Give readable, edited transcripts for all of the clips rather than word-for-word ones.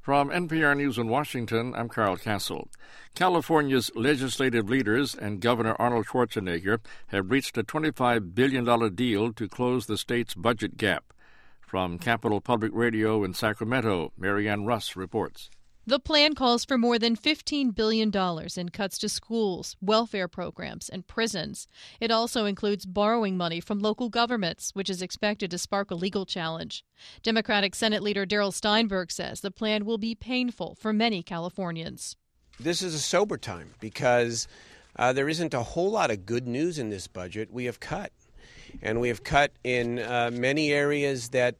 From NPR News in Washington, I'm Carl Castle. California's legislative leaders and Governor Arnold Schwarzenegger have reached a $25 billion deal to close the state's budget gap. From Capital Public Radio in Sacramento, Marianne Russ reports. The plan calls for more than $15 billion in cuts to schools, welfare programs, and prisons. It also includes borrowing money from local governments, which is expected to spark a legal challenge. Democratic Senate Leader Darrell Steinberg says the plan will be painful for many Californians. This is a sober time because there isn't a whole lot of good news in this budget. We have cut, and we have cut in many areas that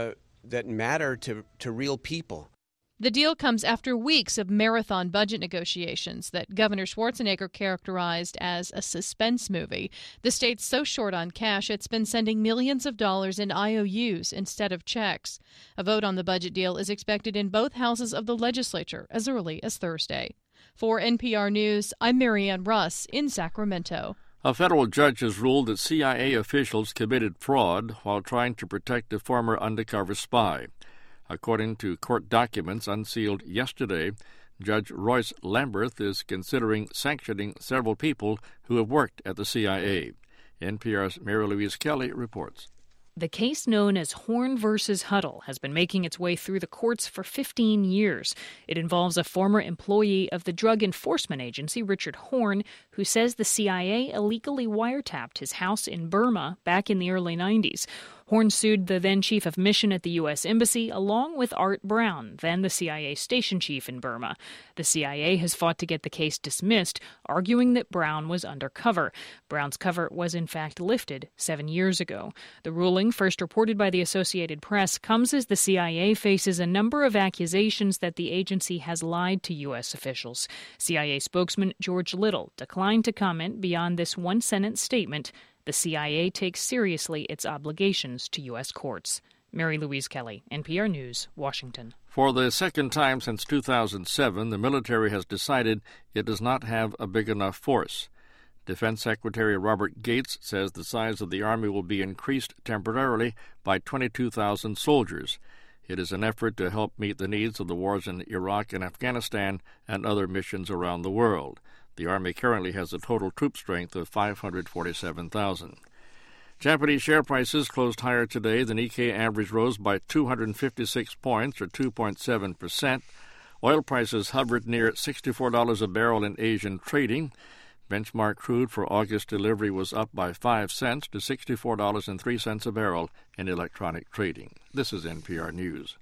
matter to real people. The deal comes after weeks of marathon budget negotiations that Governor Schwarzenegger characterized as a suspense movie. The state's so short on cash, it's been sending millions of dollars in IOUs instead of checks. A vote on the budget deal is expected in both houses of the legislature as early as Thursday. For NPR News, I'm Marianne Russ in Sacramento. A federal judge has ruled that CIA officials committed fraud while trying to protect a former undercover spy. According to court documents unsealed yesterday, Judge Royce Lamberth is considering sanctioning several people who have worked at the CIA. NPR's Mary Louise Kelly reports. The case known as Horn v. Huddle has been making its way through the courts for 15 years. It involves a former employee of the Drug Enforcement Agency, Richard Horn, who says the CIA illegally wiretapped his house in Burma back in the early 90s. Horn sued the then chief of mission at the U.S. Embassy, along with Art Brown, then the CIA station chief in Burma. The CIA has fought to get the case dismissed, arguing that Brown was undercover. Brown's cover was in fact lifted 7 years ago. The ruling, first reported by the Associated Press, comes as the CIA faces a number of accusations that the agency has lied to U.S. officials. CIA spokesman George Little declined to comment beyond this one-sentence statement. The CIA takes seriously its obligations to U.S. courts. Mary Louise Kelly, NPR News, Washington. For the second time since 2007, the military has decided it does not have a big enough force. Defense Secretary Robert Gates says the size of the Army will be increased temporarily by 22,000 soldiers. It is an effort to help meet the needs of the wars in Iraq and Afghanistan and other missions around the world. The Army currently has a total troop strength of 547,000. Japanese share prices closed higher today. The Nikkei average rose by 256 points, or 2.7%. Oil prices hovered near $64 a barrel in Asian trading. Benchmark crude for August delivery was up by 5 cents to $64.03 a barrel in electronic trading. This is NPR News.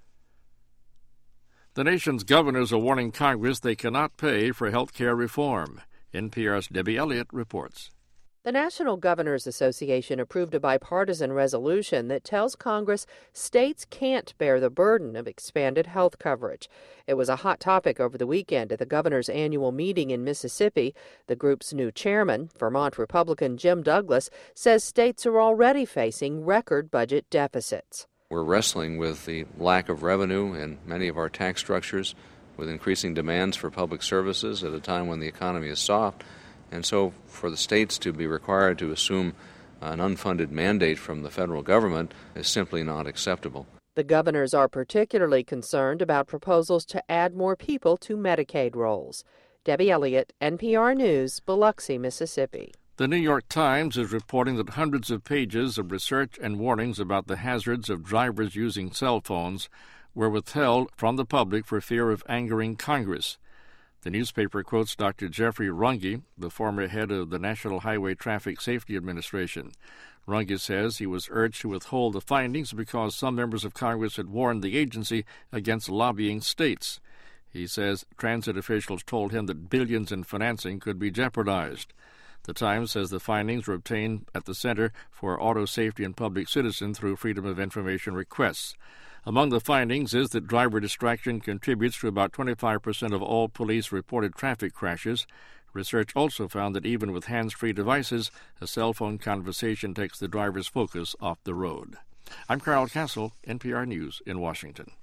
The nation's governors are warning Congress they cannot pay for health care reform. NPR's Debbie Elliott reports. The National Governors Association approved a bipartisan resolution that tells Congress states can't bear the burden of expanded health coverage. It was a hot topic over the weekend at the governor's annual meeting in Mississippi. The group's new chairman, Vermont Republican Jim Douglas, says states are already facing record budget deficits. We're wrestling with the lack of revenue in many of our tax structures, with increasing demands for public services at a time when the economy is soft. And so for the states to be required to assume an unfunded mandate from the federal government is simply not acceptable. The governors are particularly concerned about proposals to add more people to Medicaid rolls. Debbie Elliott, NPR News, Biloxi, Mississippi. The New York Times is reporting that hundreds of pages of research and warnings about the hazards of drivers using cell phones were withheld from the public for fear of angering Congress. The newspaper quotes Dr. Jeffrey Runge, the former head of the National Highway Traffic Safety Administration. Runge says he was urged to withhold the findings because some members of Congress had warned the agency against lobbying states. He says transit officials told him that billions in financing could be jeopardized. The Times says the findings were obtained at the Center for Auto Safety and Public Citizen through Freedom of Information requests. Among the findings is that driver distraction contributes to about 25% of all police-reported traffic crashes. Research also found that even with hands-free devices, a cell phone conversation takes the driver's focus off the road. I'm Carl Castle, NPR News in Washington.